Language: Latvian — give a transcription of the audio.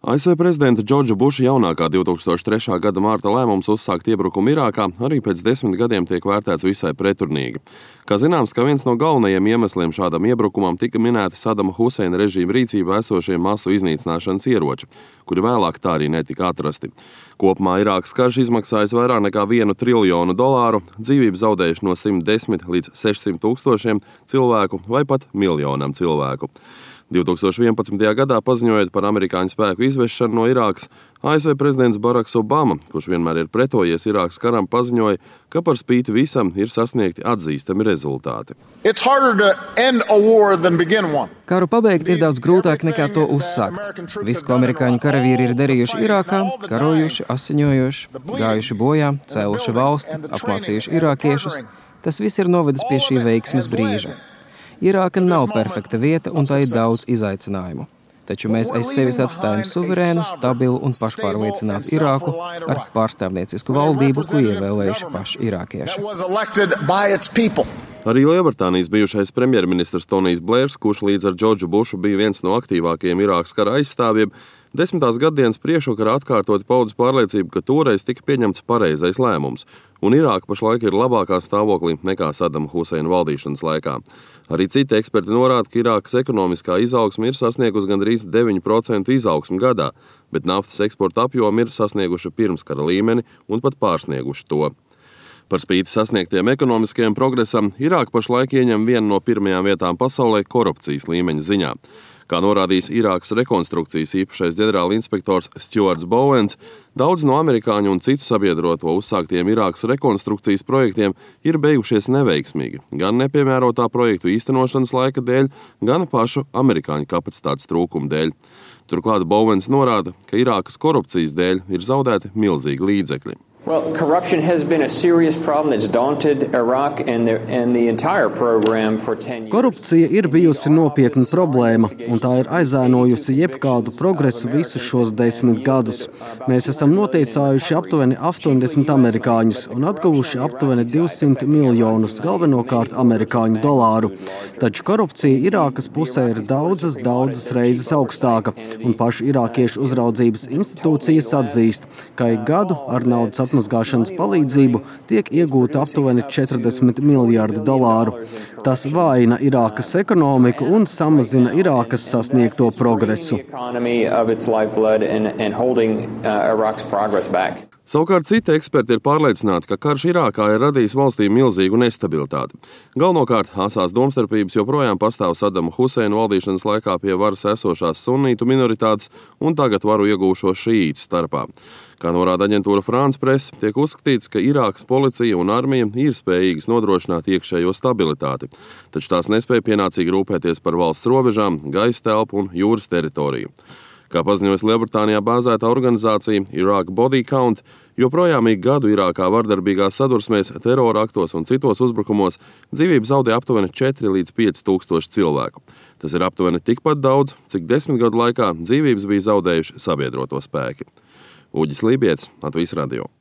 ASV prezidenta Džordža Buša jaunākā 2003. gada mārta lēmums uzsākt iebrukumu Irākā arī pēc 10 gadiem tiek vērtēts visai preturnīgi. Kā zināms, ka viens no galvenajiem iemesliem šādam iebrukumam tika minēti Sadama Huseina režīma rīcībā esošie masu iznīcināšanas ieroči, kuri vēlāk tā arī netika atrasti. Kopumā Irākas karš izmaksājis vairāk nekā $1 triljonu, dzīvību zaudējuši no 110 līdz 600 tūkstošiem cilvēku vai pat miljonam cilvēku. 2011. gadā paziņojot par amerikāņu spēku izvešanu no Irākas, ASV prezidents Baraks Obama, kurš vienmēr ir pretojies Irākas karam, paziņoja, ka par spīti visam ir sasniegti atzīstami rezultāti. Karu pabeigt ir daudz grūtāk nekā to uzsākt. Viss, ko amerikāņu karavīri ir darījuši Irākā, karojuši, asiņojuši, gājuši bojā, cēluši valsti, apmācījuši irākiešus, tas viss ir novedis pie šī veiksmes brīža. Irāka nav perfekta vieta un tā ir daudz izaicinājumu. Taču mēs aiz sevis atstājam suverēnu, stabilu un pašpārliecinātu Irāku ar pārstāvniecisku valdību, ko ievēlējuši paši irākieši. Arī Lielbritānijas bijušais premjerministrs Tonijs Blērs, kurš līdz ar Džordžu Bušu bija viens no aktīvākajiem Irākas kara aizstāvjiem, 10. gadsimta priekšvakarā atkārtoti paudis pārliecību, ka toreiz tika pieņemts pareizais lēmums, un Irāka pašlaik ir labākā stāvoklī nekā Sadama Huseina valdīšanas laikā. Arī citi eksperti norāda, ka Irākas ekonomiskā izaugsme ir sasniegusi gandrīz 9% izaugsmi gadā, bet naftas eksporta apjomi ir sasnieguši pirmskara līmeni un pat pārsnieguši to. Par spīti sasniegtiem ekonomiskajiem progresam, Irāka pašlaik ieņem vienu no pirmajām vietām pasaulē korupcijas līmeņa ziņā. Kā norādījis Irākas rekonstrukcijas īpašais ģenerāla inspektors Stuarts Bowens, daudz no amerikāņu un citu sabiedroto uzsāktiem Irākas rekonstrukcijas projektiem ir beigušies neveiksmīgi, gan nepiemērotā projektu īstenošanas laika dēļ, gan pašu amerikāņu kapacitātes trūkuma dēļ. Turklāt Bowens norāda, ka Irākas korupcijas dēļ ir zaudēti milzīgi līdzekļi. Corruption has been a serious problem that's daunted Iraq and the entire program for 10 years. Korupcija ir bijusi nopietna problēma, un tā ir aizēnojusi jebkādu progresu visus šos 10 gadus. Mēs esam notiesājuši aptuveni 80 amerikāņus un atguvuši aptuveni 200 miljonus, galvenokārt amerikāņu dolāru. Taču korupcija Irākas pusē ir daudzas reizes augstāka, un paši irākiešu uzraudzības institūcijas atzīst, ka ik gadu ar naudas atmazgāšanas palīdzību tiek iegūta aptuveni $40 miljardi. Tas vājina Irākas ekonomiku un samazina Irākas sasniegto progresu. Savukārt citi eksperti ir pārliecināti, ka karš Irākā ir radījis valstī milzīgu nestabilitāti. Galvenokārt asās domstarpības joprojām pastāv Sadama Huseina valdīšanas laikā pie varas esošās sunnītu minoritātes un tagad varu iegūšo šīītu starpā. Kā norāda aģentūra France Press, tiek uzskatīts, ka Irākas policija un armija ir spējīgas nodrošināt iekšējo stabilitāti, taču tās nespēja pienācīgi rūpēties par valsts robežām, gaisa telpu un jūras teritoriju. Kā paziņojas Lielbritānijā bāzētā organizācija Iraq Body Count, joprojām ik gadu Irākā vardarbīgās sadursmēs, terora aktos un citos uzbrukumos dzīvību zaudē aptuveni 4 līdz 5 tūkstoši cilvēku. Tas ir aptuveni tikpat daudz, cik 10 gadu laikā dzīvības bija zaudējuši sabiedroto spēki. Uģis Lībietis, Latvijas radio.